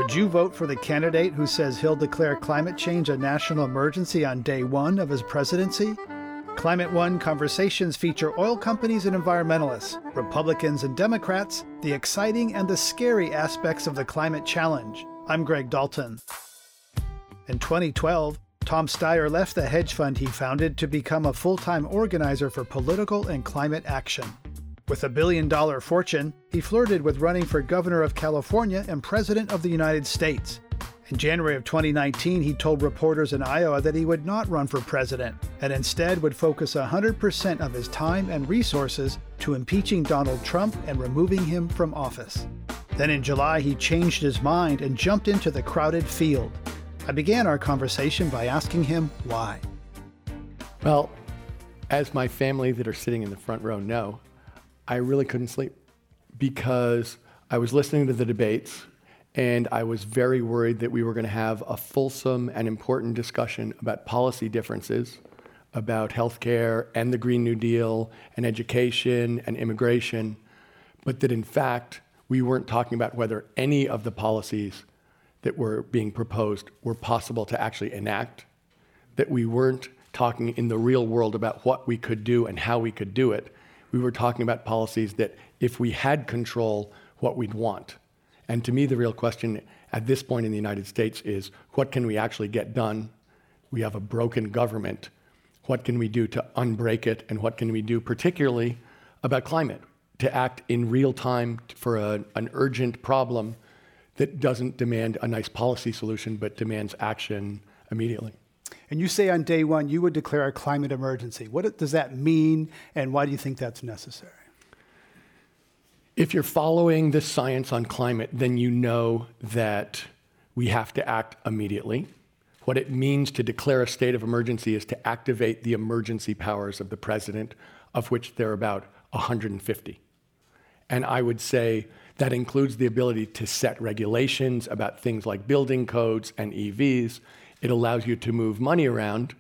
Would you vote for the candidate who says he'll declare climate change a national emergency on day one of his presidency? Climate One conversations feature oil companies and environmentalists, Republicans and Democrats, the exciting and the scary aspects of the climate challenge. I'm Greg Dalton. In 2012, Tom Steyer left the hedge fund he founded to become a full-time organizer for political and climate action. With a billion-dollar fortune, he flirted with running for governor of California and president of the United States. In January of 2019, he told reporters in Iowa that he would not run for president and instead would focus 100% of his time and resources to impeaching Donald Trump and removing him from office. Then in July, he changed his mind and jumped into the crowded field. I began our conversation by asking him why. Well, as my family that are sitting in the front row know, I really couldn't sleep because I was listening to the debates and I was very worried that we were going to have a fulsome and important discussion about policy differences, about healthcare and the Green New Deal and education and immigration, but that in fact, we weren't talking about whether any of the policies that were being proposed were possible to actually enact, that we weren't talking in the real world about what we could do and how we could do it. We were talking about policies that, if we had control, what we'd want. And to me, the real question at this point in the United States is, what can we actually get done? We have a broken government. What can we do to unbreak it? And what can we do particularly about climate, to act in real time for an urgent problem that doesn't demand a nice policy solution, but demands action immediately. And you say on day one, you would declare a climate emergency. What does that mean, and why do you think that's necessary? If you're following the science on climate, then you know that we have to act immediately. What it means to declare a state of emergency is to activate the emergency powers of the president, of which there are about 150. And I would say that includes the ability to set regulations about things like building codes and EVs. It allows you to move money around.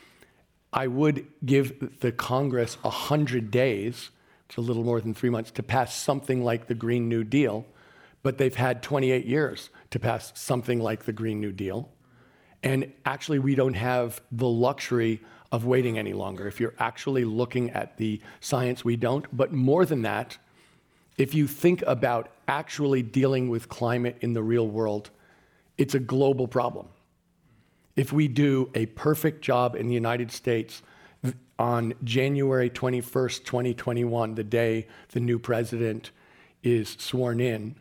I would give the Congress 100 days, it's a little more than 3 months, to pass something like the Green New Deal, but they've had 28 years to pass something like the Green New Deal. And actually, we don't have the luxury of waiting any longer. If you're actually looking at the science, we don't. But more than that, if you think about actually dealing with climate in the real world, it's a global problem. If we do a perfect job in the United States on January 21st, 2021, the day the new president is sworn in,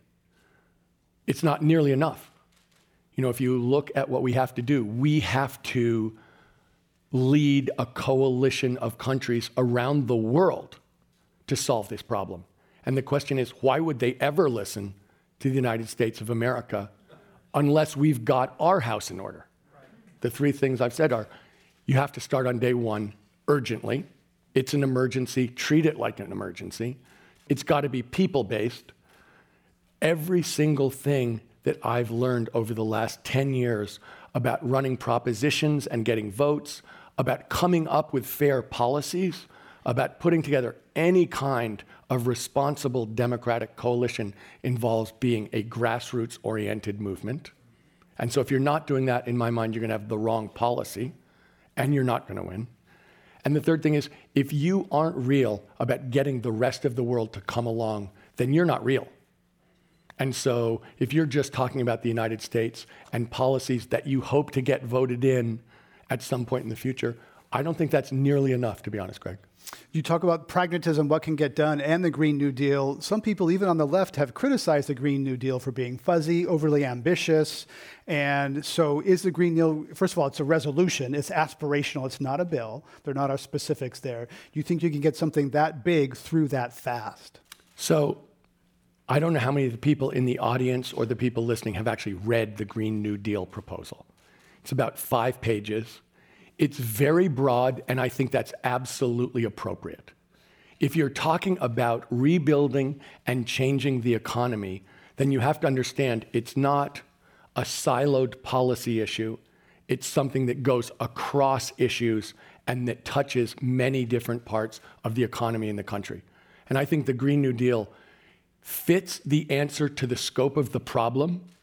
it's not nearly enough. You know, if you look at what we have to do, we have to lead a coalition of countries around the world to solve this problem. And the question is, why would they ever listen to the United States of America unless we've got our house in order? The three things I've said are, you have to start on day one urgently. It's an emergency. Treat it like an emergency. It's got to be people-based. Every single thing that I've learned over the last 10 years about running propositions and getting votes, about coming up with fair policies, about putting together any kind of responsible democratic coalition involves being a grassroots-oriented movement. And so if you're not doing that, in my mind, you're going to have the wrong policy, and you're not going to win. And the third thing is, if you aren't real about getting the rest of the world to come along, then you're not real. And so if you're just talking about the United States and policies that you hope to get voted in at some point in the future, I don't think that's nearly enough, to be honest, Greg. You talk about pragmatism, what can get done, and the Green New Deal. Some people, even on the left, have criticized the Green New Deal for being fuzzy, overly ambitious. And so is the Green Deal, first of all, it's a resolution. It's aspirational. It's not a bill. There are not our specifics there. Do you think you can get something that big through that fast? So I don't know how many of the people in the audience or the people listening have actually read the Green New Deal proposal. It's about 5 pages. It's very broad, and I think that's absolutely appropriate. If you're talking about rebuilding and changing the economy, then you have to understand it's not a siloed policy issue. It's something that goes across issues and that touches many different parts of the economy in the country. And I think the Green New Deal fits the answer to the scope of the problem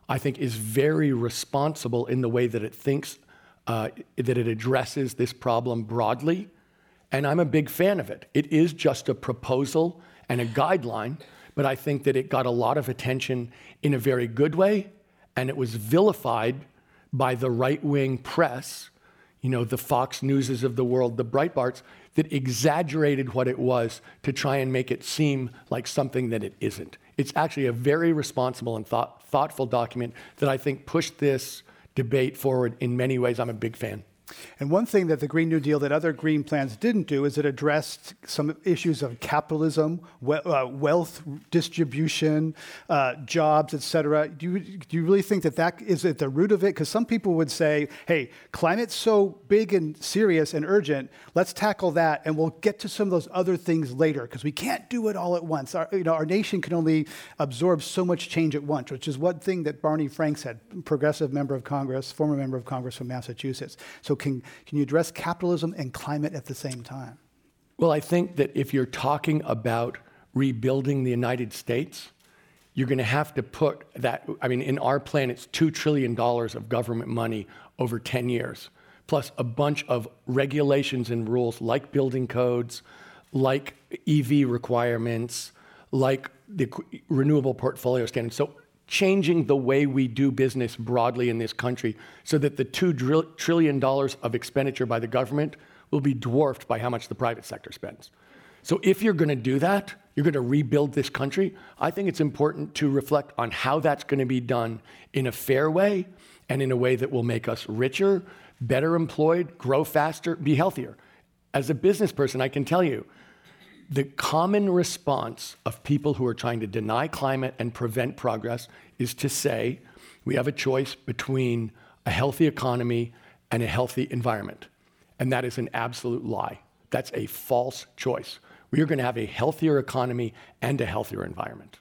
I think is very responsible in the way that it thinks, that it addresses this problem broadly. And I'm a big fan of it. It is just a proposal and a guideline, but I think that it got a lot of attention in a very good way, and it was vilified by the right-wing press, the Fox Newses of the world, the Breitbarts, that exaggerated what it was to try and make it seem like something that it isn't. It's actually a very responsible and thoughtful document that I think pushed this debate forward in many ways. I'm a big fan. And one thing that the Green New Deal that other green plans didn't do is it addressed some issues of capitalism, wealth distribution, jobs, et cetera. Do you really think that is at the root of it? Because some people would say, hey, climate's so big and serious and urgent, let's tackle that and we'll get to some of those other things later because we can't do it all at once. Our nation can only absorb so much change at once, which is one thing that Barney Frank said, progressive member of Congress, former member of Congress from Massachusetts. So can you address capitalism and climate at the same time? Well, I think that if you're talking about rebuilding the United States, you're going to have to put that, in our plan, it's $2 trillion of government money over 10 years, plus a bunch of regulations and rules like building codes, like EV requirements, like the renewable portfolio standards. So changing the way we do business broadly in this country so that the $2 trillion of expenditure by the government will be dwarfed by how much the private sector spends. So if you're going to do that, you're going to rebuild this country, I think it's important to reflect on how that's going to be done in a fair way and in a way that will make us richer, better employed, grow faster, be healthier. As a business person, I can tell you, the common response of people who are trying to deny climate and prevent progress is to say, we have a choice between a healthy economy and a healthy environment. And that is an absolute lie. That's a false choice. We are going to have a healthier economy and a healthier environment.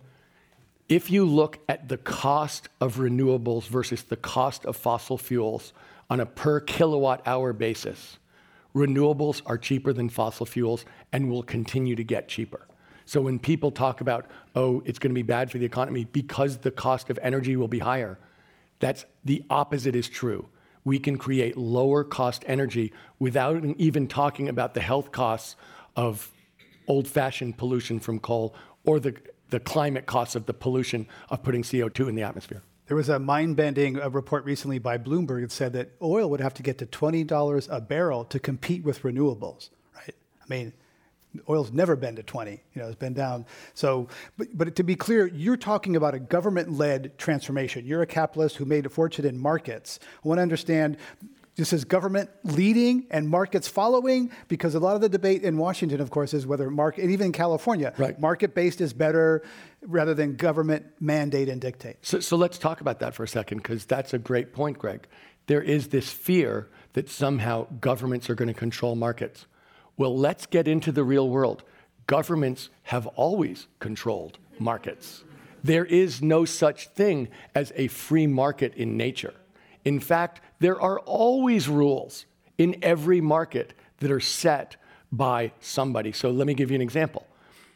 If you look at the cost of renewables versus the cost of fossil fuels on a per kilowatt hour basis, renewables are cheaper than fossil fuels and will continue to get cheaper. So when people talk about, it's going to be bad for the economy because the cost of energy will be higher, that's the opposite is true. We can create lower cost energy without even talking about the health costs of old-fashioned pollution from coal or the climate costs of the pollution of putting CO2 in the atmosphere. There was a mind-bending report recently by Bloomberg that said that oil would have to get to $20 a barrel to compete with renewables, right? Oil's never been to 20, it's been down. So, but to be clear, you're talking about a government-led transformation. You're a capitalist who made a fortune in markets. I want to understand, this is government leading and markets following, because a lot of the debate in Washington, of course, is whether and even in California, right, market-based is better rather than government mandate and dictate. So let's talk about that for a second, because that's a great point, Greg. There is this fear that somehow governments are going to control markets. Well, let's get into the real world. Governments have always controlled markets. There is no such thing as a free market in nature. In fact, there are always rules in every market that are set by somebody. So let me give you an example.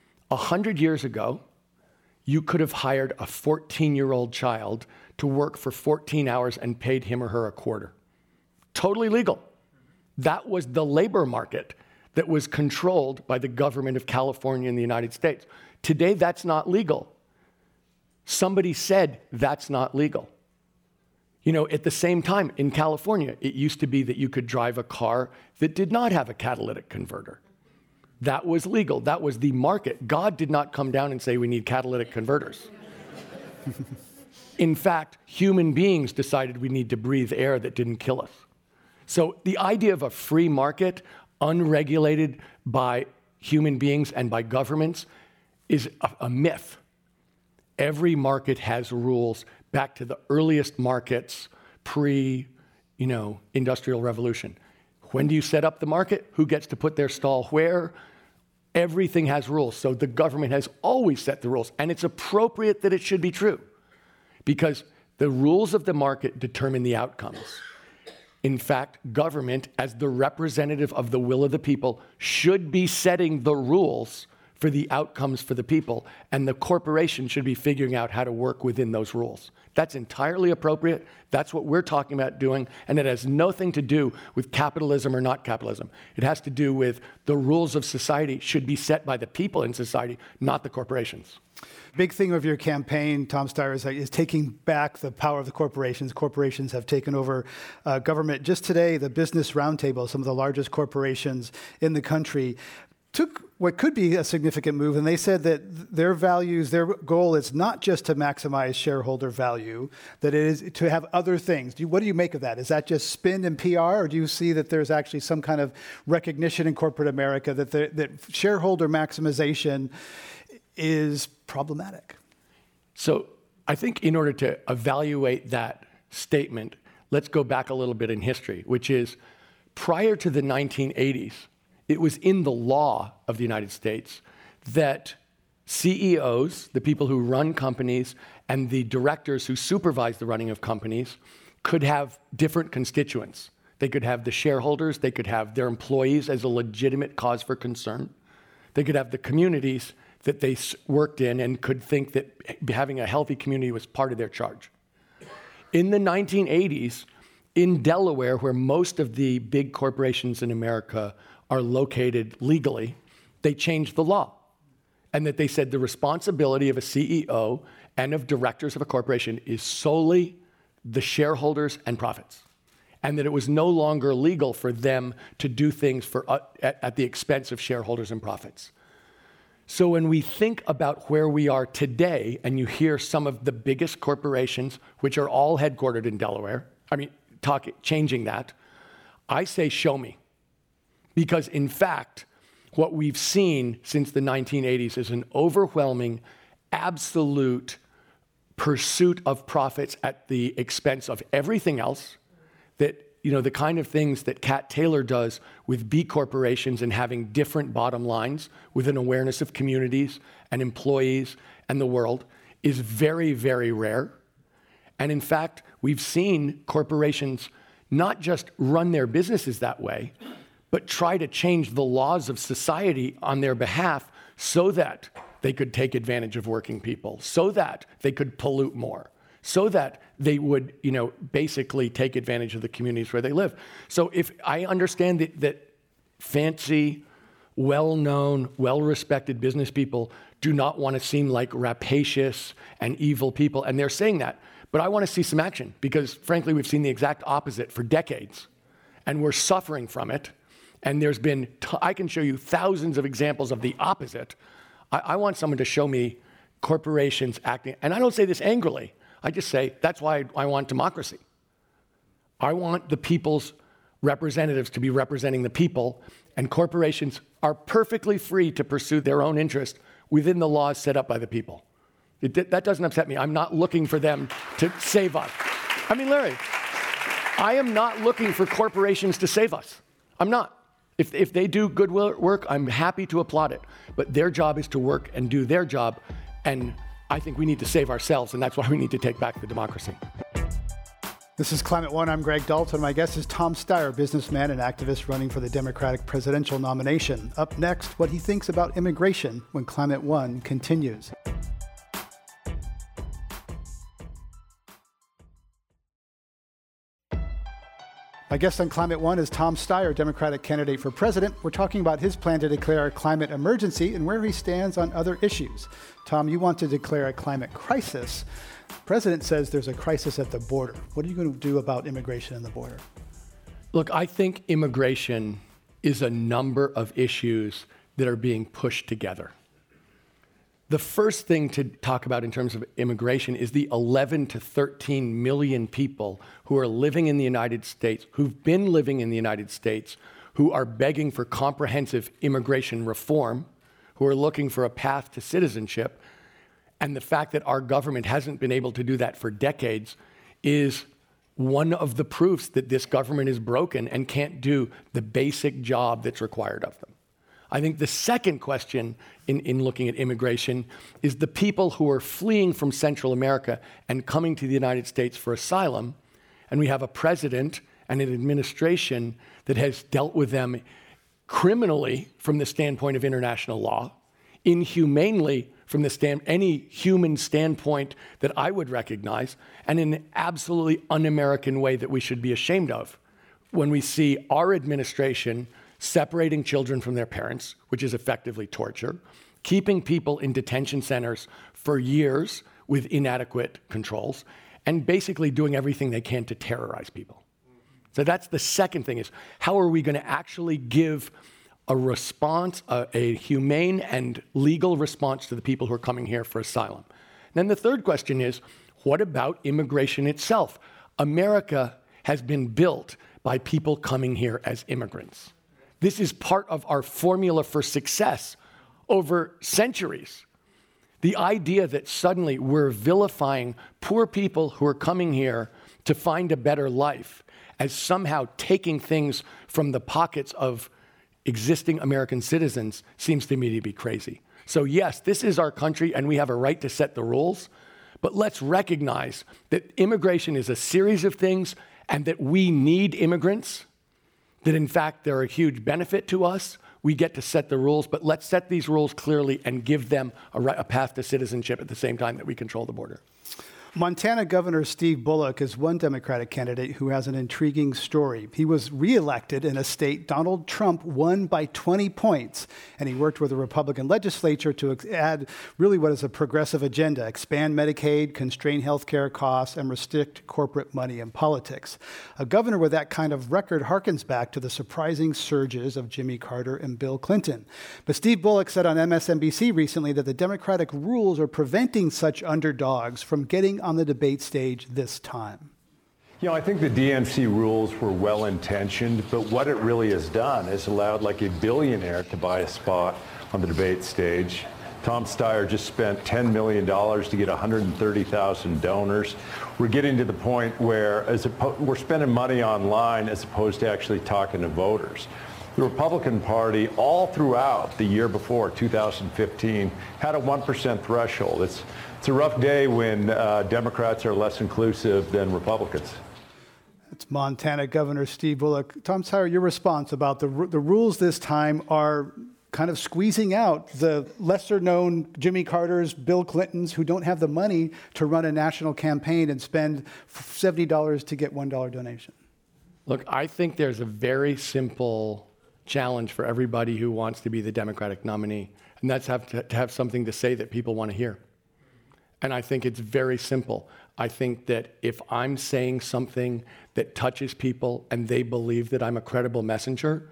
100 years ago, you could have hired a 14-year-old child to work for 14 hours and paid him or her a quarter. Totally legal. That was the labor market that was controlled by the government of California in the United States. Today, that's not legal. Somebody said that's not legal. At the same time, in California, it used to be that you could drive a car that did not have a catalytic converter. That was legal. That was the market. God did not come down and say we need catalytic converters. In fact, human beings decided we need to breathe air that didn't kill us. So the idea of a free market, unregulated by human beings and by governments, is a myth. Every market has rules back to the earliest markets pre-industrial revolution. When do you set up the market? Who gets to put their stall where? Everything has rules. So the government has always set the rules, and it's appropriate that it should be true, because the rules of the market determine the outcomes. In fact, government, as the representative of the will of the people, should be setting the rules for the outcomes for the people, and the corporation should be figuring out how to work within those rules. That's entirely appropriate. That's what we're talking about doing, and it has nothing to do with capitalism or not capitalism. It has to do with the rules of society should be set by the people in society, not the corporations. Big thing of your campaign, Tom Steyer, is taking back the power of the corporations. Corporations have taken over government. Just today, the Business Roundtable, some of the largest corporations in the country, took what could be a significant move, and they said that their values, their goal is not just to maximize shareholder value, that it is to have other things. What do you make of that? Is that just spin and PR, or do you see that there's actually some kind of recognition in corporate America that shareholder maximization is problematic? So I think in order to evaluate that statement, let's go back a little bit in history, which is prior to the 1980s, it was in the law of the United States that CEOs, the people who run companies, and the directors who supervise the running of companies could have different constituents. They could have the shareholders, they could have their employees as a legitimate cause for concern. They could have the communities that they worked in and could think that having a healthy community was part of their charge. In the 1980s, in Delaware, where most of the big corporations in America are located legally, they changed the law. And that they said the responsibility of a CEO and of directors of a corporation is solely the shareholders and profits. And that it was no longer legal for them to do things at the expense of shareholders and profits. So when we think about where we are today, and you hear some of the biggest corporations, which are all headquartered in Delaware, changing that, I say, show me. Because in fact, what we've seen since the 1980s is an overwhelming, absolute pursuit of profits at the expense of everything else. That, the kind of things that Cat Taylor does with B corporations and having different bottom lines with an awareness of communities and employees and the world is very, very rare. And in fact, we've seen corporations not just run their businesses that way, but try to change the laws of society on their behalf so that they could take advantage of working people, so that they could pollute more, so that they would, basically take advantage of the communities where they live. So if I understand that fancy, well-known, well-respected business people do not want to seem like rapacious and evil people, and they're saying that, but I want to see some action because, frankly, we've seen the exact opposite for decades, and we're suffering from it. And there's been, I can show you thousands of examples of the opposite. I want someone to show me corporations acting, and I don't say this angrily. I just say, that's why I want democracy. I want the people's representatives to be representing the people, and corporations are perfectly free to pursue their own interest within the laws set up by the people. That doesn't upset me. I'm not looking for them to save us. Larry, I am not looking for corporations to save us. I'm not. If they do good work, I'm happy to applaud it. But their job is to work and do their job, and I think we need to save ourselves, and that's why we need to take back the democracy. This is Climate One. I'm Greg Dalton. My guest is Tom Steyer, businessman and activist running for the Democratic presidential nomination. Up next, what he thinks about immigration when Climate One continues. My guest on Climate One is Tom Steyer, Democratic candidate for president. We're talking about his plan to declare a climate emergency and where he stands on other issues. Tom, you want to declare a climate crisis. The president says there's a crisis at the border. What are you going to do about immigration and the border? Look, I think immigration is a number of issues that are being pushed together. The first thing to talk about in terms of immigration is the 11 to 13 million people who are living in the United States, who've been living in the United States, who are begging for comprehensive immigration reform, who are looking for a path to citizenship. And the fact that our government hasn't been able to do that for decades is one of the proofs that this government is broken and can't do the basic job that's required of them. I think the second question in looking at immigration is the people who are fleeing from Central America and coming to the United States for asylum, and we have a president and an administration that has dealt with them criminally from the standpoint of international law inhumanely from any human standpoint that I would recognize, and in an absolutely un-American way that we should be ashamed of when we see our administration separating children from their parents, which is effectively torture, keeping people in detention centers for years with inadequate controls, and basically doing everything they can to terrorize people. So that's the second thing, is how are we going to actually give a response, a humane and legal response to the people who are coming here for asylum? And then the third question is, what about immigration itself? America has been built by people coming here as immigrants. This is part of our formula for success over centuries. The idea that suddenly we're vilifying poor people who are coming here to find a better life as somehow taking things from the pockets of existing American citizens seems to me to be crazy. So yes, this is our country and we have a right to set the rules, but let's recognize that immigration is a series of things and that we need immigrants, that in fact they're a huge benefit to us. We get to set the rules, but let's set these rules clearly and give them a path to citizenship at the same time that we control the border. Montana Governor Steve Bullock is one Democratic candidate who has an intriguing story. He was reelected in a state Donald Trump won by 20 points, and he worked with the Republican legislature to add really what is a progressive agenda: expand Medicaid, constrain health care costs, and restrict corporate money in politics. A governor with that kind of record harkens back to the surprising surges of Jimmy Carter and Bill Clinton. But Steve Bullock said on MSNBC recently that the Democratic rules are preventing such underdogs from getting on the debate stage this time. You know, I think the DNC rules were well-intentioned, but what it really has done is allowed like a billionaire to buy a spot on the debate stage. Tom Steyer just spent $10 million to get 130,000 donors. We're getting to the point where we're spending money online as opposed to actually talking to voters. The Republican Party, all throughout the year before, 2015, had a 1% threshold. It's a rough day when Democrats are less inclusive than Republicans. It's Montana Governor Steve Bullock. Tom Steyer, your response about the rules this time are kind of squeezing out the lesser-known Jimmy Carters, Bill Clintons, who don't have the money to run a national campaign and spend $70 to get $1 donation. Look, I think there's a very simple challenge for everybody who wants to be the Democratic nominee, and that's to have something to say that people want to hear. And I think it's very simple. I think that if I'm saying something that touches people and they believe that I'm a credible messenger,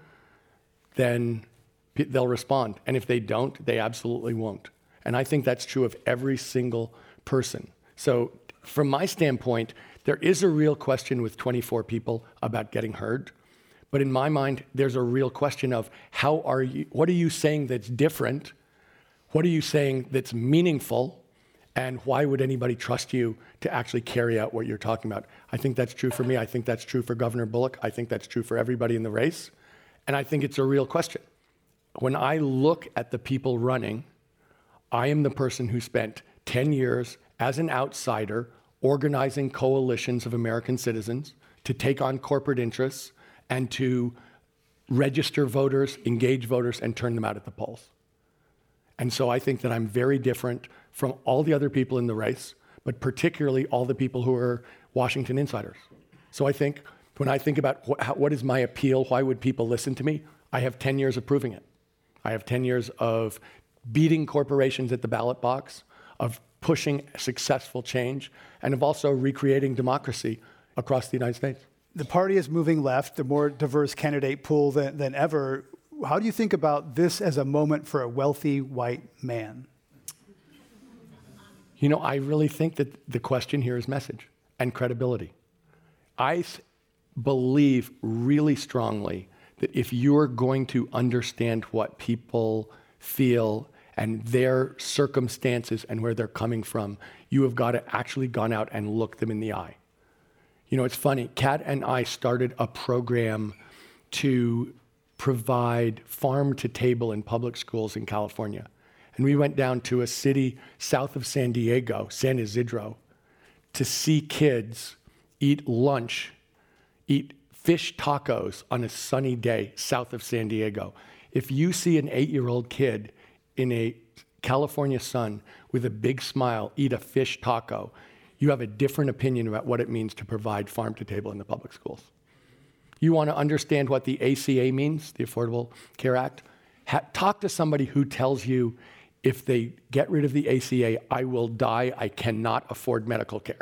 then they'll respond. And if they don't, they absolutely won't. And I think that's true of every single person. So from my standpoint, there is a real question with 24 people about getting heard. But in my mind, there's a real question of what are you saying that's different? What are you saying that's meaningful? And why would anybody trust you to actually carry out what you're talking about? I think that's true for me. I think that's true for Governor Bullock. I think that's true for everybody in the race. And I think it's a real question. When I look at the people running, I am the person who spent 10 years as an outsider organizing coalitions of American citizens to take on corporate interests and to register voters, engage voters, and turn them out at the polls. And so I think that I'm very different from all the other people in the race, but particularly all the people who are Washington insiders. So I think when I think about what is my appeal, why would people listen to me, I have 10 years of proving it. I have 10 years of beating corporations at the ballot box, of pushing successful change, and of also recreating democracy across the United States. The party is moving left, the more diverse candidate pool than ever. How do you think about this as a moment for a wealthy white man? You know, I really think that the question here is message and credibility. I believe really strongly that if you're going to understand what people feel and their circumstances and where they're coming from, you have got to actually gone out and look them in the eye. You know, it's funny, Kat and I started a program to provide farm to table in public schools in California. And we went down to a city south of San Diego, San Isidro, to see kids eat lunch, eat fish tacos on a sunny day south of San Diego. If you see an 8-year-old kid in a California sun with a big smile eat a fish taco, you have a different opinion about what it means to provide farm to table in the public schools. You want to understand what the ACA means, the Affordable Care Act? Talk to somebody who tells you, if they get rid of the ACA, I will die, I cannot afford medical care.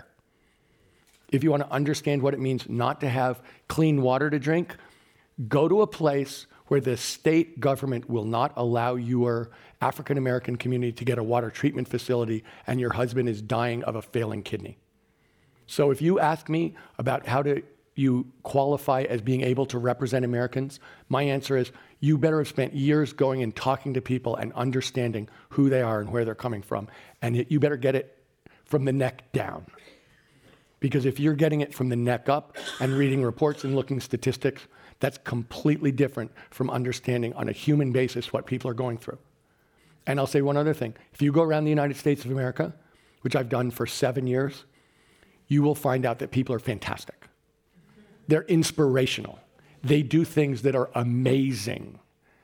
If you want to understand what it means not to have clean water to drink, go to a place where the state government will not allow your African American community to get a water treatment facility and your husband is dying of a failing kidney. So if you ask me about how do you qualify as being able to represent Americans, my answer is you better have spent years going and talking to people and understanding who they are and where they're coming from. And you better get it from the neck down. Because if you're getting it from the neck up and reading reports and looking statistics, that's completely different from understanding on a human basis what people are going through. And I'll say one other thing. If you go around the United States of America, which I've done for 7 years, you will find out that people are fantastic. They're inspirational. They do things that are amazing.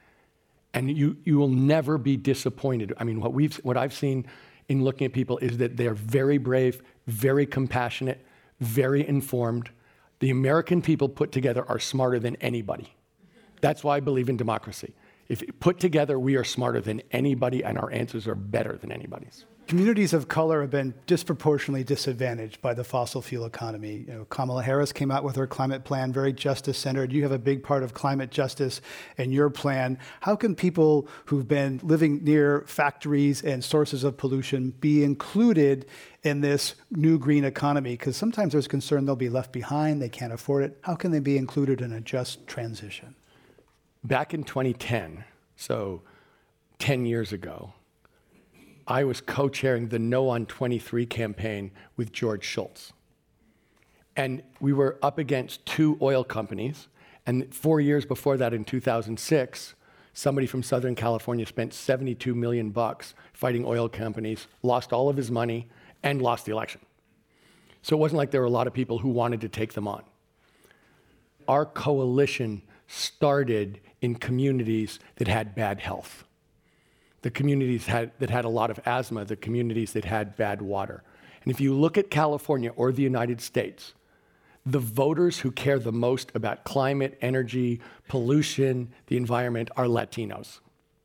And you will never be disappointed. I mean, what I've seen in looking at people is that they're very brave, very compassionate, very informed. The American people put together are smarter than anybody. That's why I believe in democracy. If put together, we are smarter than anybody and our answers are better than anybody's. Communities of color have been disproportionately disadvantaged by the fossil fuel economy. Kamala Harris came out with her climate plan, very justice-centered. You have a big part of climate justice in your plan. How can people who've been living near factories and sources of pollution be included in this new green economy? Because sometimes there's concern they'll be left behind, they can't afford it. How can they be included in a just transition? Back in 2010, so 10 years ago, I was co-chairing the No on 23 campaign with George Shultz. And we were up against 2 oil companies. And 4 years before that, in 2006, somebody from Southern California spent $72 million fighting oil companies, lost all of his money, and lost the election. So it wasn't like there were a lot of people who wanted to take them on. Our coalition started in communities that had bad health. The communities that had a lot of asthma, the communities that had bad water. And if you look at California or the United States, the voters who care the most about climate, energy, pollution, the environment are Latinos.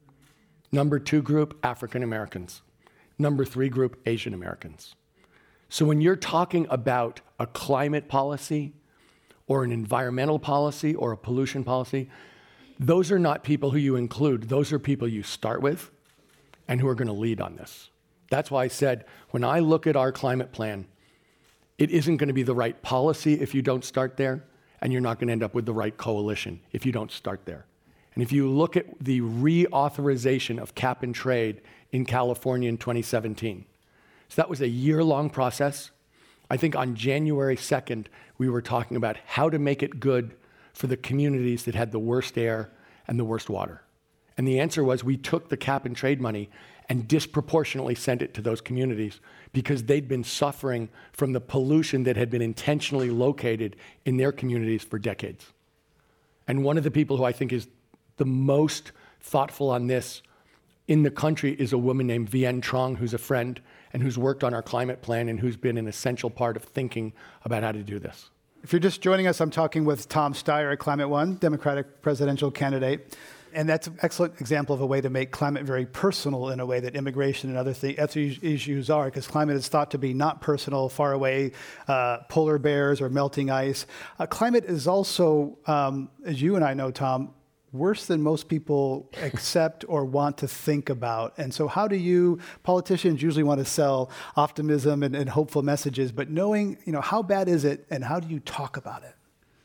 Number 2 group, African Americans. Number 3 group, Asian Americans. So when you're talking about a climate policy or an environmental policy or a pollution policy, those are not people who you include. Those are people you start with and who are going to lead on this. That's why I said, when I look at our climate plan, it isn't going to be the right policy if you don't start there, and you're not going to end up with the right coalition if you don't start there. And if you look at the reauthorization of cap and trade in California in 2017, so that was a year-long process. I think on January 2nd, we were talking about how to make it good for the communities that had the worst air and the worst water. And the answer was we took the cap and trade money and disproportionately sent it to those communities because they'd been suffering from the pollution that had been intentionally located in their communities for decades. And one of the people who I think is the most thoughtful on this in the country is a woman named Vienne Trong, who's a friend and who's worked on our climate plan and who's been an essential part of thinking about how to do this. If you're just joining us, I'm talking with Tom Steyer at Climate One, Democratic presidential candidate. And that's an excellent example of a way to make climate very personal in a way that immigration and other issues are, because climate is thought to be not personal, far away, polar bears or melting ice. Climate is also, as you and I know, Tom, worse than most people accept or want to think about. And so how do you, politicians usually want to sell optimism and hopeful messages, but knowing, how bad is it and how do you talk about it?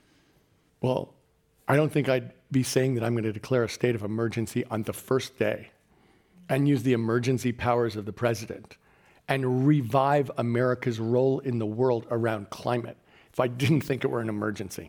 Well, I don't think I'd be saying that I'm going to declare a state of emergency on the first day and use the emergency powers of the president and revive America's role in the world around climate if I didn't think it were an emergency.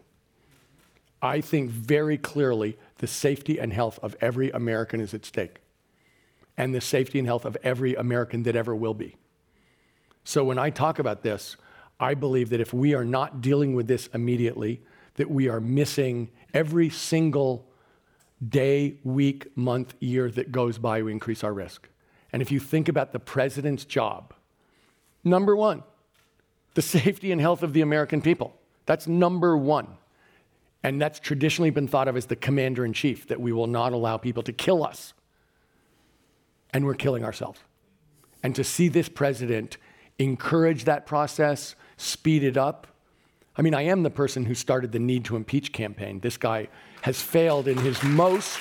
I think very clearly the safety and health of every American is at stake, and the safety and health of every American that ever will be. So when I talk about this, I believe that if we are not dealing with this immediately, that we are missing every single day, week, month, year that goes by, we increase our risk. And if you think about the president's job, number one, the safety and health of the American people. That's number one. And that's traditionally been thought of as the commander-in-chief, that we will not allow people to kill us. And we're killing ourselves. And to see this president encourage that process, speed it up. I mean, I am the person who started the Need to Impeach campaign. This guy has failed in his most...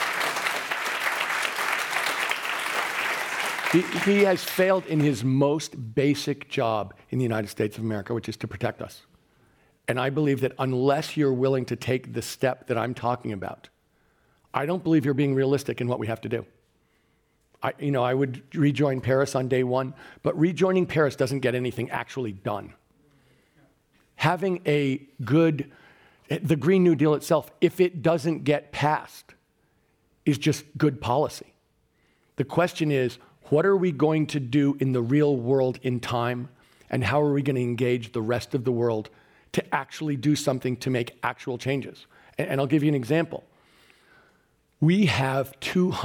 He has failed in his most basic job in the United States of America, which is to protect us. And I believe that unless you're willing to take the step that I'm talking about, I don't believe you're being realistic in what we have to do. I would rejoin Paris on day one, but rejoining Paris doesn't get anything actually done. Having the Green New Deal itself, if it doesn't get passed, is just good policy. The question is, what are we going to do in the real world in time, and how are we going to engage the rest of the world to actually do something to make actual changes? And I'll give you an example. We have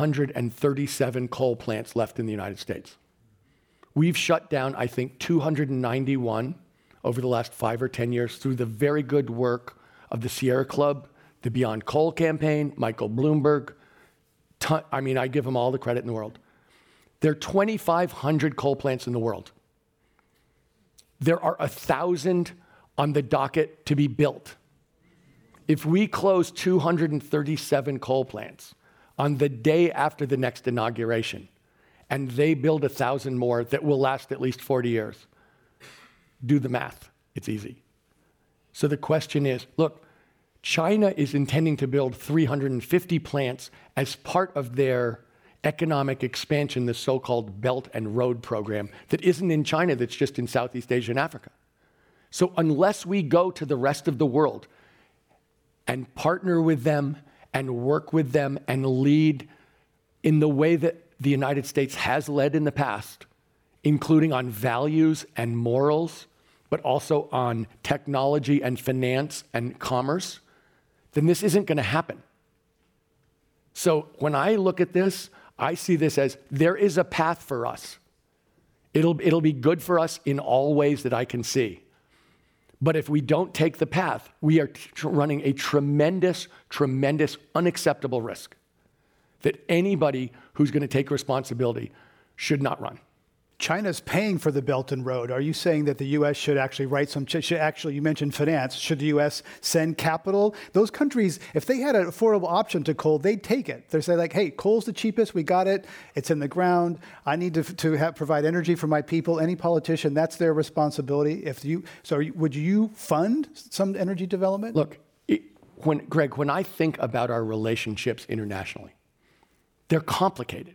237 coal plants left in the United States. We've shut down, I think, 291 over the last 5 or 10 years through the very good work of the Sierra Club, the Beyond Coal campaign, Michael Bloomberg. I give them all the credit in the world. There are 2,500 coal plants in the world. There are 1,000 on the docket to be built. If we close 237 coal plants on the day after the next inauguration, and they build 1,000 more that will last at least 40 years, do the math. It's easy. So the question is, look, China is intending to build 350 plants as part of their economic expansion, the so-called Belt and Road program that isn't in China, that's just in Southeast Asia and Africa. So unless we go to the rest of the world and partner with them and work with them and lead in the way that the United States has led in the past, including on values and morals, but also on technology and finance and commerce, then this isn't going to happen. So when I look at this, I see this as there is a path for us. It'll be good for us in all ways that I can see. But if we don't take the path, we are running a tremendous, tremendous, unacceptable risk that anybody who's going to take responsibility should not run. China's paying for the Belt and Road. Are you saying that the U.S. should actually you mentioned finance, should the U.S. send capital? Those countries, if they had an affordable option to coal, they'd take it. They'd say like, hey, coal's the cheapest, we got it, it's in the ground, I need to provide energy for my people. Any politician, that's their responsibility. Would you fund some energy development? Look, Greg, when I think about our relationships internationally, they're complicated.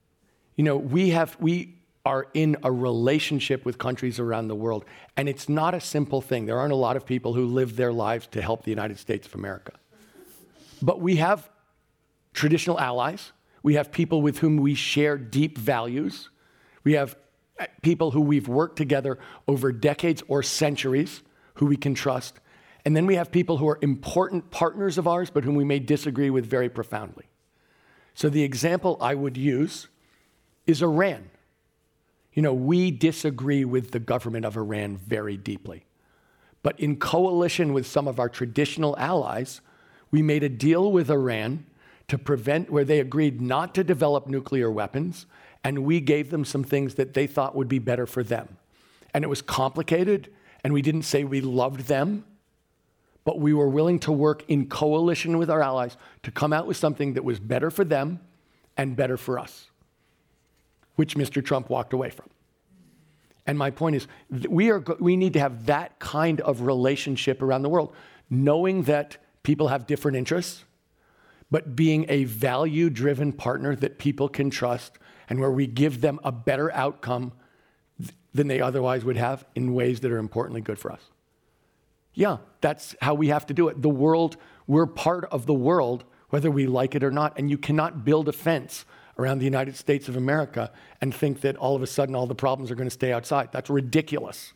We are in a relationship with countries around the world, and it's not a simple thing. There aren't a lot of people who live their lives to help the United States of America. But we have traditional allies. We have people with whom we share deep values. We have people who we've worked together over decades or centuries who we can trust. And then we have people who are important partners of ours, but whom we may disagree with very profoundly. So the example I would use is Iran. We disagree with the government of Iran very deeply. But in coalition with some of our traditional allies, we made a deal with Iran to prevent, where they agreed not to develop nuclear weapons, and we gave them some things that they thought would be better for them. And it was complicated, and we didn't say we loved them, but we were willing to work in coalition with our allies to come out with something that was better for them and better for us, which Mr. Trump walked away from. And my point is, we need to have that kind of relationship around the world, knowing that people have different interests, but being a value-driven partner that people can trust and where we give them a better outcome than they otherwise would have in ways that are importantly good for us. Yeah, that's how we have to do it. The world, we're part of the world, whether we like it or not, and you cannot build a fence around the United States of America and think that all of a sudden all the problems are going to stay outside. That's ridiculous.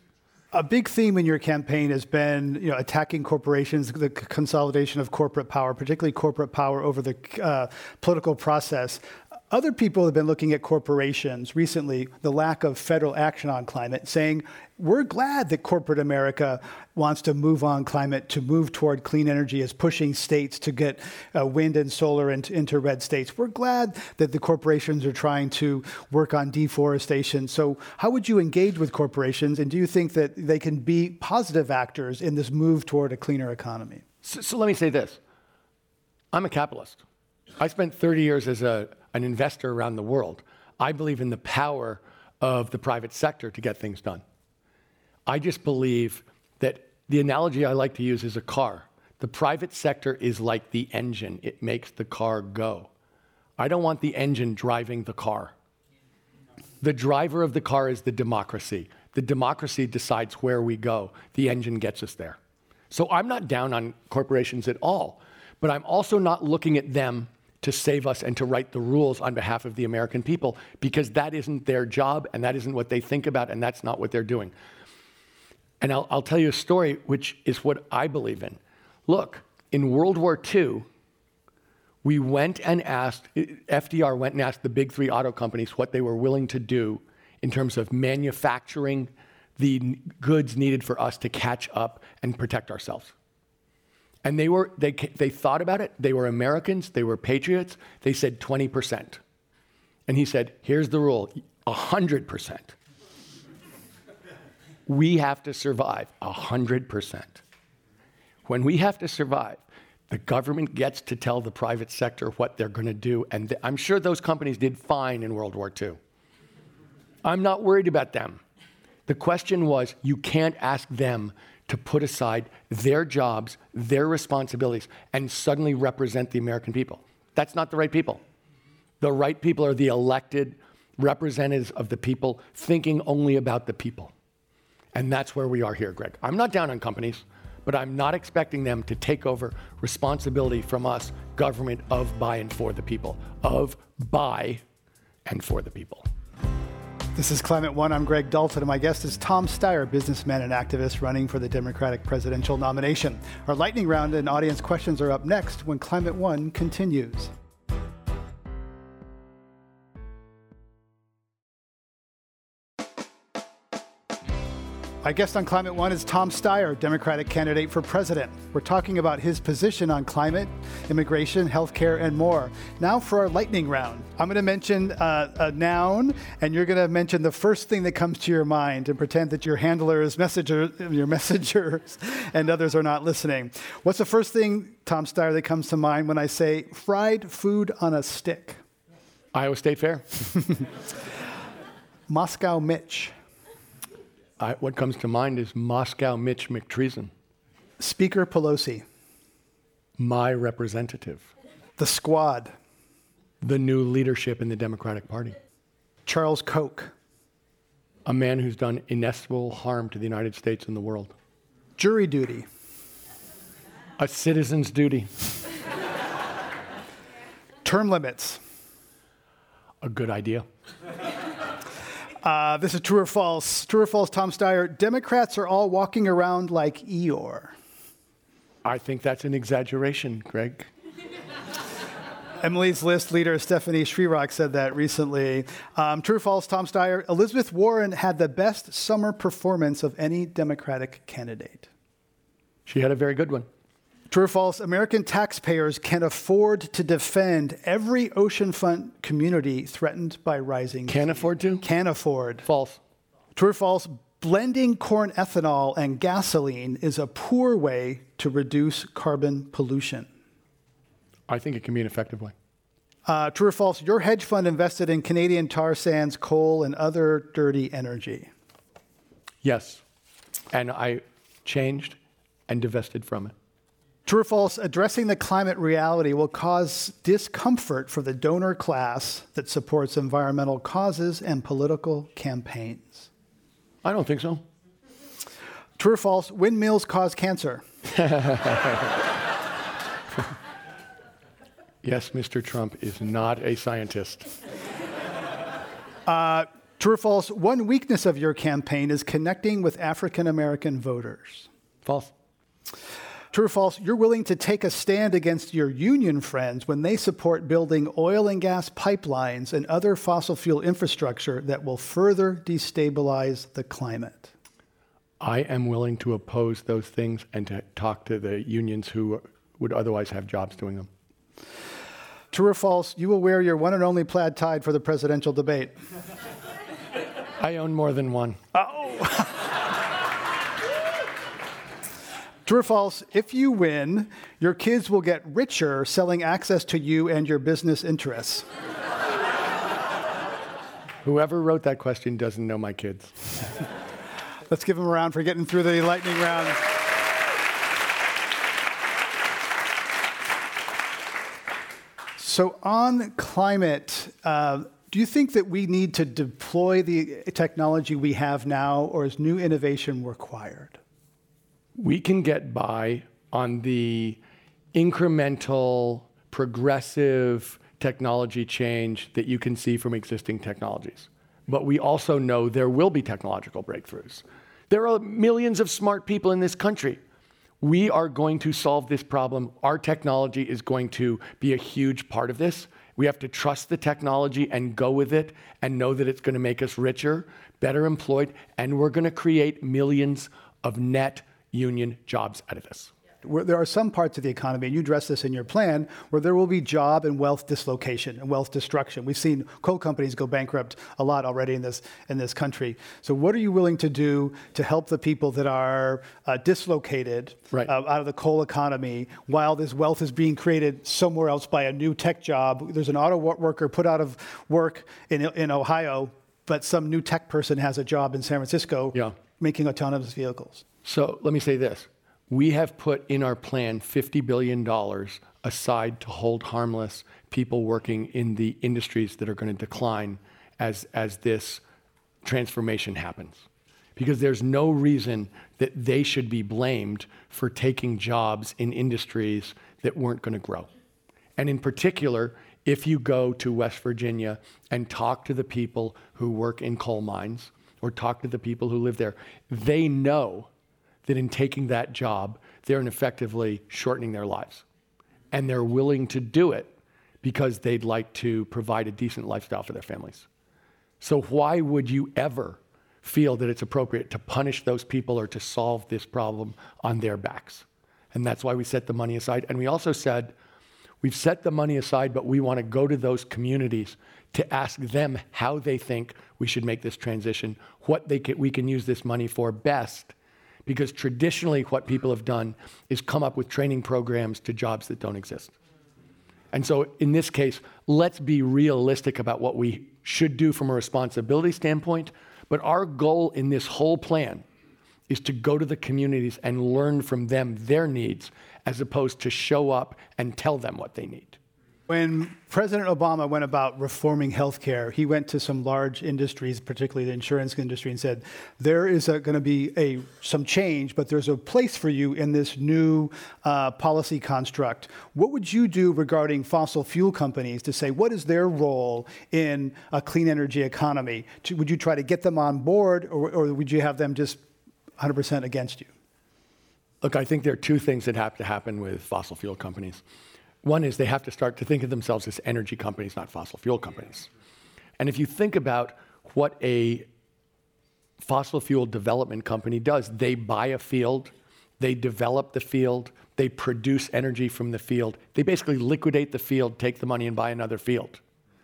A big theme in your campaign has been, attacking corporations, the consolidation of corporate power, particularly corporate power over the political process. Other people have been looking at corporations recently, the lack of federal action on climate, saying, we're glad that corporate America wants to move on climate, to move toward clean energy, is pushing states to get wind and solar into red states. We're glad that the corporations are trying to work on deforestation. So how would you engage with corporations, and do you think that they can be positive actors in this move toward a cleaner economy? So let me say this. I'm a capitalist. I spent 30 years as an investor around the world. I believe in the power of the private sector to get things done. I just believe that the analogy I like to use is a car. The private sector is like the engine. It makes the car go. I don't want the engine driving the car. The driver of the car is the democracy. The democracy decides where we go. The engine gets us there. So I'm not down on corporations at all, but I'm also not looking at them to save us and to write the rules on behalf of the American people, because that isn't their job and that isn't what they think about and that's not what they're doing. And I'll tell you a story which is what I believe in. Look, in World War II, we went and asked, FDR went and asked the big three auto companies what they were willing to do in terms of manufacturing the goods needed for us to catch up and protect ourselves. And they thought about it. They were Americans. They were patriots. They said 20%. And he said, here's the rule, 100%. We have to survive 100%. When we have to survive, the government gets to tell the private sector what they're going to do. And I'm sure those companies did fine in World War II. I'm not worried about them. The question was, you can't ask them to put aside their jobs, their responsibilities, and suddenly represent the American people. That's not the right people. The right people are the elected representatives of the people, thinking only about the people. And that's where we are here, Greg. I'm not down on companies, but I'm not expecting them to take over responsibility from us, government of, by, and for the people. Of, by, and for the people. This is Climate One. I'm Greg Dalton, and my guest is Tom Steyer, businessman and activist running for the Democratic presidential nomination. Our lightning round and audience questions are up next when Climate One continues. My guest on Climate One is Tom Steyer, Democratic candidate for president. We're talking about his position on climate, immigration, healthcare, and more. now for our lightning round. I'm going to mention a noun, and you're going to mention the first thing that comes to your mind and pretend that your handlers, your messengers, and others are not listening. What's the first thing, Tom Steyer, that comes to mind when I say fried food on a stick? Iowa State Fair. Moscow Mitch. What comes to mind is Moscow Mitch McTreason. Speaker Pelosi. My representative. The Squad. The new leadership in the Democratic Party. Charles Koch. A man who's done inestimable harm to the United States and the world. Jury duty. A citizen's duty. Term limits. A good idea. This is true or false. True or false, Tom Steyer. Democrats are all walking around like Eeyore. I think that's an exaggeration, Greg. Emily's List leader Stephanie Shrirock said that recently. True or false, Tom Steyer. Elizabeth Warren had the best summer performance of any Democratic candidate. She had a very good one. True or false, American taxpayers can afford to defend every oceanfront community threatened by rising Can afford to? Can afford. False. True or false, blending corn ethanol and gasoline is a poor way to reduce carbon pollution. I think it can be an effective way. True or false, your hedge fund invested in Canadian tar sands, coal, and other dirty energy. Yes. And I changed and divested from it. True or false, addressing the climate reality will cause discomfort for the donor class that supports environmental causes and political campaigns. I don't think so. True or false, windmills cause cancer. Yes, Mr. Trump is not a scientist. True or false, one weakness of your campaign is connecting with African American voters. False. True or false, you're willing to take a stand against your union friends when they support building oil and gas pipelines and other fossil fuel infrastructure that will further destabilize the climate. I am willing to oppose those things and to talk to the unions who would otherwise have jobs doing them. True or false, you will wear your one and only plaid tie for the presidential debate. I own more than one. True or false, if you win, your kids will get richer selling access to you and your business interests. Whoever wrote that question doesn't know my kids. Let's give them a round for getting through the lightning round. So on climate, do you think that we need to deploy the technology we have now, or is new innovation required? We can get by on the incremental, progressive technology change that you can see from existing technologies. But we also know there will be technological breakthroughs. There are millions of smart people in this country. We are going to solve this problem. Our technology is going to be a huge part of this. We have to trust the technology and go with it and know that it's going to make us richer, better employed, and we're going to create millions of net union jobs out of this. There are some parts of the economy, and you address this in your plan, where there will be job and wealth dislocation and wealth destruction. We've seen coal companies go bankrupt a lot already in this country. So what are you willing to do to help the people that are dislocated out of the coal economy while this wealth is being created somewhere else by a new tech job? There's an auto worker put out of work in Ohio, but some new tech person has a job in San Francisco making autonomous vehicles. So let me say this. We have put in our plan $50 billion aside to hold harmless people working in the industries that are going to decline as this transformation happens. Because there's no reason that they should be blamed for taking jobs in industries that weren't going to grow. And in particular, if you go to West Virginia and talk to the people who work in coal mines or talk to the people who live there, they know that in taking that job, they're effectively shortening their lives. And they're willing to do it because they'd like to provide a decent lifestyle for their families. So why would you ever feel that it's appropriate to punish those people or to solve this problem on their backs? And that's why we set the money aside. And we also said, we've set the money aside, but we want to go to those communities to ask them how they think we should make this transition, what we can use this money for best. Because traditionally what people have done is come up with training programs to jobs that don't exist. And so in this case, let's be realistic about what we should do from a responsibility standpoint. But our goal in this whole plan is to go to the communities and learn from them their needs, as opposed to show up and tell them what they need. When President Obama went about reforming healthcare, he went to some large industries, particularly the insurance industry, and said, there is going to be some change, but there's a place for you in this new policy construct. What would you do regarding fossil fuel companies to say, what is their role in a clean energy economy? Would you try to get them on board, or would you have them just 100% against you? Look, I think there are two things that have to happen with fossil fuel companies. One is they have to start to think of themselves as energy companies, not fossil fuel companies. And if you think about what a fossil fuel development company does, they buy a field, they develop the field, they produce energy from the field. They basically liquidate the field, take the money, and buy another field.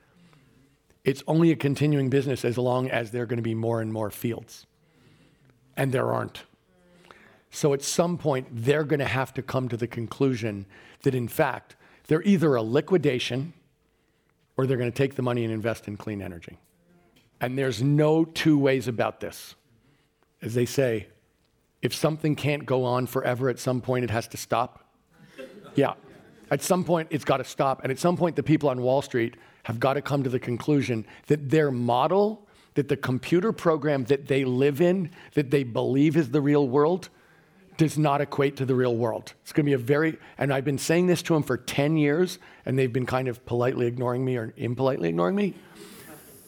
It's only a continuing business as long as there are going to be more and more fields. And there aren't. So at some point, they're going to have to come to the conclusion that, in fact, they're either a liquidation or they're going to take the money and invest in clean energy. And there's no two ways about this. As they say, if something can't go on forever, at some point it has to stop. Yeah, at some point it's got to stop. And at some point the people on Wall Street have got to come to the conclusion that their model, that the computer program that they live in, that they believe is the real world, does not equate to the real world. It's going to be and I've been saying this to them for 10 years, and they've been kind of politely ignoring me or impolitely ignoring me.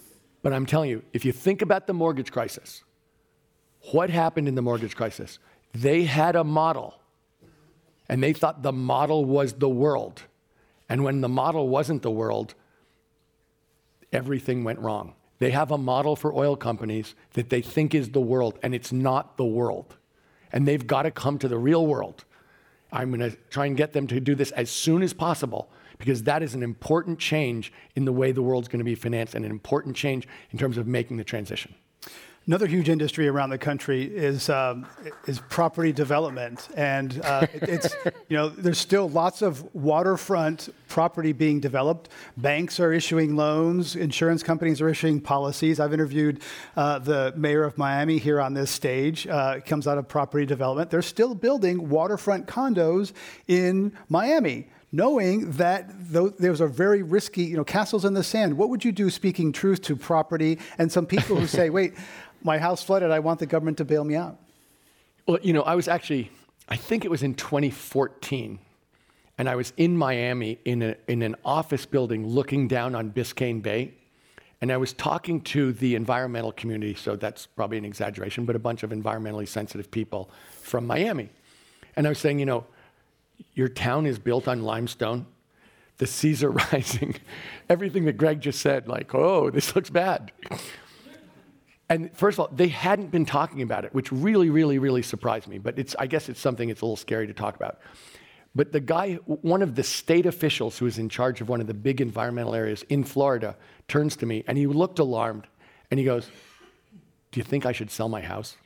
But I'm telling you, if you think about the mortgage crisis, what happened in the mortgage crisis? They had a model, and they thought the model was the world. And when the model wasn't the world, everything went wrong. They have a model for oil companies that they think is the world, and it's not the world. And they've got to come to the real world. I'm going to try and get them to do this as soon as possible, because that is an important change in the way the world's going to be financed and an important change in terms of making the transition. Another huge industry around the country is property development, and it's there's still lots of waterfront property being developed. Banks are issuing loans, insurance companies are issuing policies. I've interviewed the mayor of Miami here on this stage. It comes out of property development. They're still building waterfront condos in Miami, knowing that those are very risky, castles in the sand. What would you do speaking truth to property and some people who say, wait, my house flooded, I want the government to bail me out? Well, I think it was in 2014, and I was in Miami in an office building looking down on Biscayne Bay, and I was talking to the environmental community, so that's probably an exaggeration, but a bunch of environmentally sensitive people from Miami. And I was saying, your town is built on limestone, the seas are rising, everything that Greg just said, oh, this looks bad. And first of all, they hadn't been talking about it, which really, really, really surprised me. But I guess it's something it's a little scary to talk about. But the guy, one of the state officials who is in charge of one of the big environmental areas in Florida, turns to me and he looked alarmed and he goes, "Do you think I should sell my house?"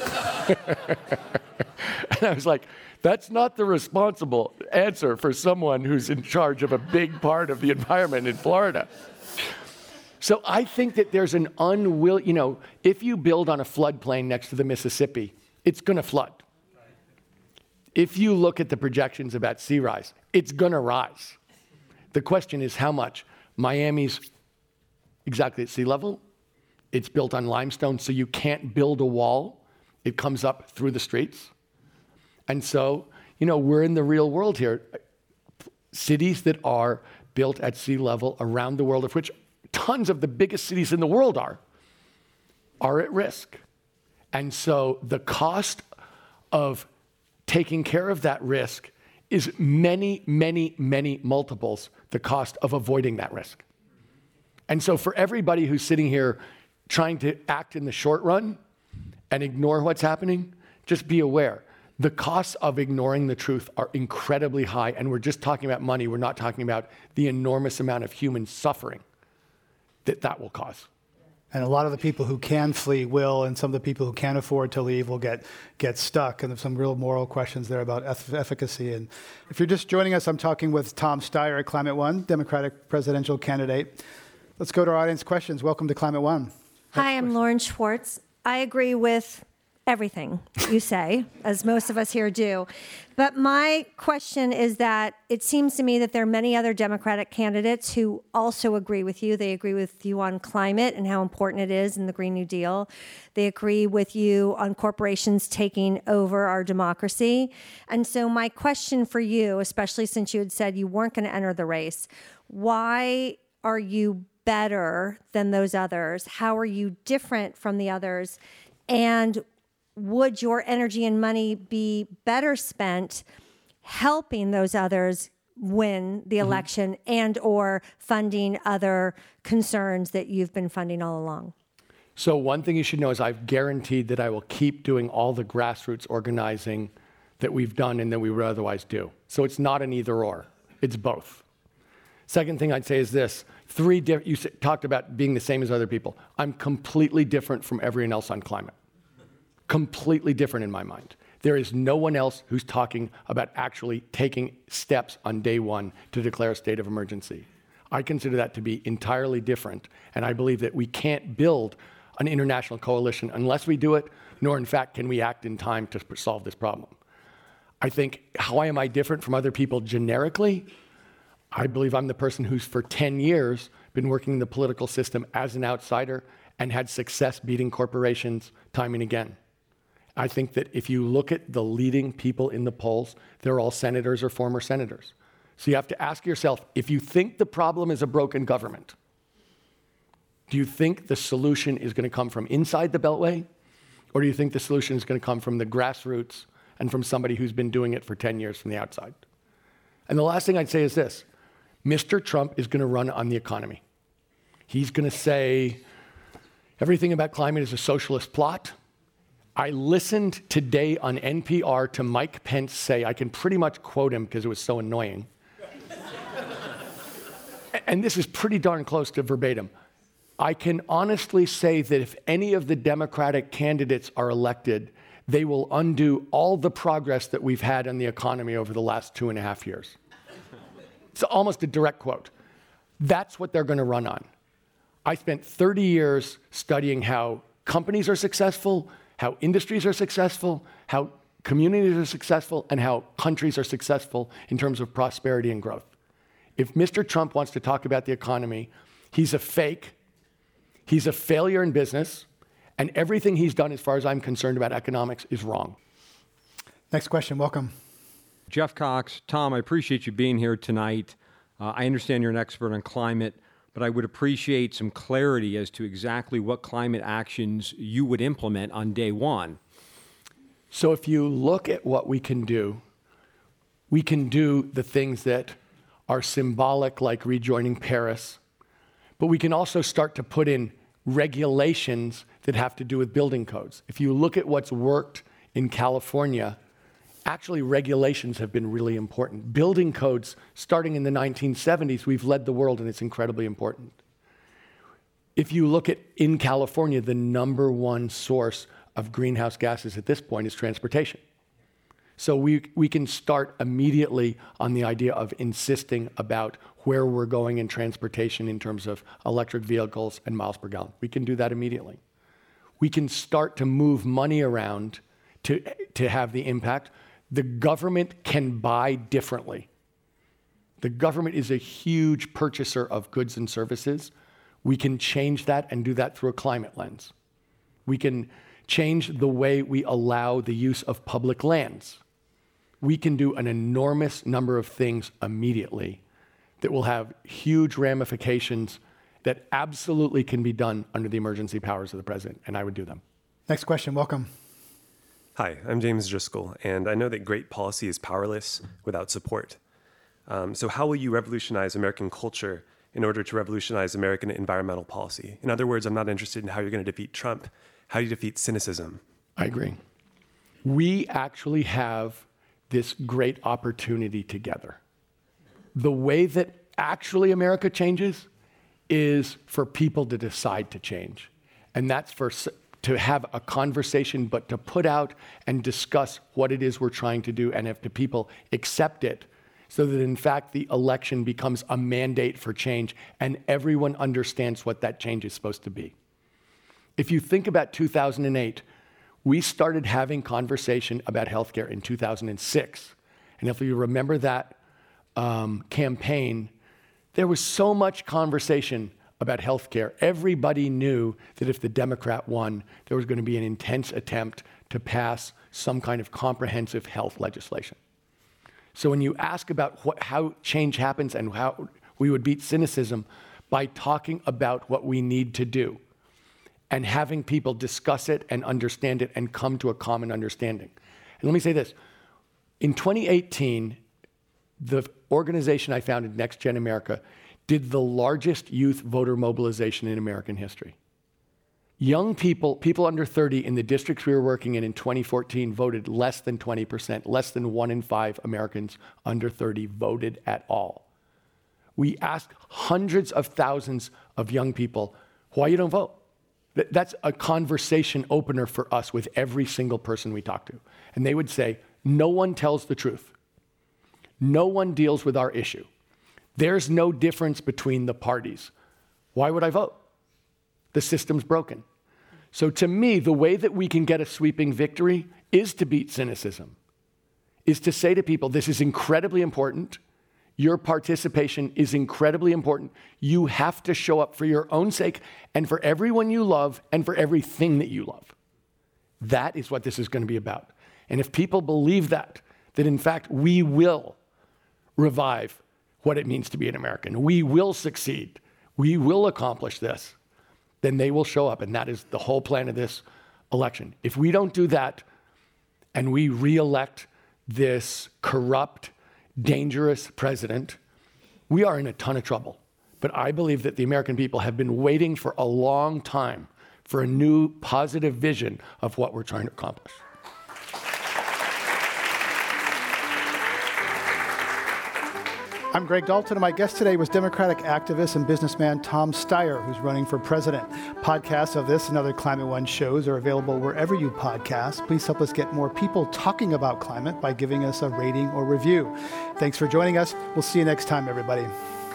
And I was like, that's not the responsible answer for someone who's in charge of a big part of the environment in Florida. So I think that there's an if you build on a floodplain next to the Mississippi, it's going to flood. If you look at the projections about sea rise, it's going to rise. The question is how much? Miami's exactly at sea level. It's built on limestone, so you can't build a wall. It comes up through the streets. And so, we're in the real world here. Cities that are built at sea level around the world, of which tons of the biggest cities in the world are at risk. And so the cost of taking care of that risk is many, many, many multiples the cost of avoiding that risk. And so for everybody who's sitting here trying to act in the short run and ignore what's happening, just be aware. The costs of ignoring the truth are incredibly high, and we're just talking about money. We're not talking about the enormous amount of human suffering that will cause. And a lot of the people who can flee will, and some of the people who can't afford to leave will get stuck. And there's some real moral questions there about efficacy. And if you're just joining us, I'm talking with Tom Steyer at Climate One, Democratic presidential candidate. Let's go to our audience questions. Welcome to Climate One. Hi, I'm Lauren Schwartz. I agree with everything you say, as most of us here do. But my question is that it seems to me that there are many other Democratic candidates who also agree with you. They agree with you on climate and how important it is in the Green New Deal. They agree with you on corporations taking over our democracy. And so my question for you, especially since you had said you weren't going to enter the race, why are you better than those others? How are you different from the others? And would your energy and money be better spent helping those others win the election and or funding other concerns that you've been funding all along? So one thing you should know is I've guaranteed that I will keep doing all the grassroots organizing that we've done and that we would otherwise do. So it's not an either or, it's both. Second thing I'd say is this, you talked about being the same as other people. I'm completely different from everyone else on climate. Completely different in my mind. There is no one else who's talking about actually taking steps on day one to declare a state of emergency. I consider that to be entirely different, and I believe that we can't build an international coalition unless we do it, nor in fact can we act in time to solve this problem. I think, how am I different from other people generically? I believe I'm the person who's for 10 years been working in the political system as an outsider and had success beating corporations time and again. I think that if you look at the leading people in the polls, they're all senators or former senators. So you have to ask yourself, if you think the problem is a broken government, Do you think the solution is going to come from inside the Beltway? Or do you think the solution is going to come from the grassroots and from somebody who's been doing it for 10 years from the outside? And the last thing I'd say is this. Mr. Trump is going to run on the economy. He's going to say everything about climate is a socialist plot. I listened today on NPR to Mike Pence say, I can pretty much quote him because it was so annoying. And this is pretty darn close to verbatim. I can honestly say that if any of the Democratic candidates are elected, they will undo all the progress that we've had in the economy over the last 2.5 years. It's almost a direct quote. That's what they're going to run on. I spent 30 years studying how companies are successful, how industries are successful, how communities are successful, and how countries are successful in terms of prosperity and growth. If Mr. Trump wants to talk about the economy, he's a fake, he's a failure in business, and everything he's done as far as I'm concerned about economics is wrong. Next question, welcome. Jeff Cox. Tom, I appreciate you being here tonight. I understand you're an expert on climate, but I would appreciate some clarity as to exactly what climate actions you would implement on day one. So if you look at what we can do the things that are symbolic, like rejoining Paris, but we can also start to put in regulations that have to do with building codes. If you look at what's worked in California, actually regulations have been really important. Building codes, starting in the 1970s, we've led the world, and it's incredibly important. If you look at, in California, the number one source of greenhouse gases at this point is transportation. So we can start immediately on the idea of insisting about where we're going in transportation in terms of electric vehicles and miles per gallon. We can do that immediately. We can start to move money around to have the impact. The government can buy differently. The government is a huge purchaser of goods and services. We can change that and do that through a climate lens. We can change the way we allow the use of public lands. We can do an enormous number of things immediately that will have huge ramifications that absolutely can be done under the emergency powers of the president, and I would do them. Next question, welcome. Hi, I'm James Driscoll, and I know that great policy is powerless without support. So how will you revolutionize American culture in order to revolutionize American environmental policy? In other words, I'm not interested in how you're going to defeat Trump. How do you defeat cynicism? I agree. We actually have this great opportunity together. The way that actually America changes is for people to decide to change. And that's to have a conversation, but to put out and discuss what it is we're trying to do, and if the people accept it, so that in fact the election becomes a mandate for change and everyone understands what that change is supposed to be. If you think about 2008, we started having conversation about healthcare in 2006. And if you remember that campaign, there was so much conversation about healthcare. Everybody knew that if the Democrat won, there was going to be an intense attempt to pass some kind of comprehensive health legislation. So when you ask about how change happens and how we would beat cynicism, by talking about what we need to do and having people discuss it and understand it and come to a common understanding. And let me say this. In 2018, the organization I founded, Next Gen America, did the largest youth voter mobilization in American history. Young people under 30 in the districts we were working in 2014 voted less than 20%, less than 1 in 5 Americans under 30 voted at all. We asked hundreds of thousands of young people, why you don't vote? That's a conversation opener for us with every single person we talk to. And they would say, no one tells the truth. No one deals with our issue. There's no difference between the parties. Why would I vote? The system's broken. So to me, the way that we can get a sweeping victory is to beat cynicism, is to say to people, this is incredibly important. Your participation is incredibly important. You have to show up for your own sake and for everyone you love and for everything that you love. That is what this is going to be about. And if people believe that in fact we will revive what it means to be an American, we will succeed, we will accomplish this, then they will show up. And that is the whole plan of this election. If we don't do that and we re-elect this corrupt, dangerous president, we are in a ton of trouble. But I believe that the American people have been waiting for a long time for a new positive vision of what we're trying to accomplish. I'm Greg Dalton, and my guest today was Democratic activist and businessman Tom Steyer, who's running for president. Podcasts of this and other Climate One shows are available wherever you podcast. Please help us get more people talking about climate by giving us a rating or review. Thanks for joining us. We'll see you next time, everybody.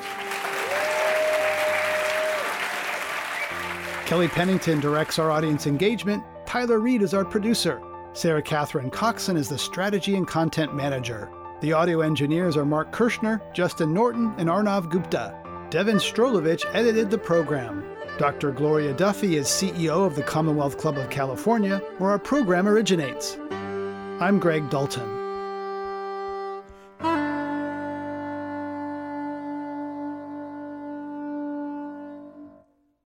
Kelly Pennington directs our audience engagement. Tyler Reed is our producer. Sarah Catherine Coxon is the strategy and content manager. The audio engineers are Mark Kirshner, Justin Norton, and Arnav Gupta. Devin Strolovich edited the program. Dr. Gloria Duffy is CEO of the Commonwealth Club of California, where our program originates. I'm Greg Dalton.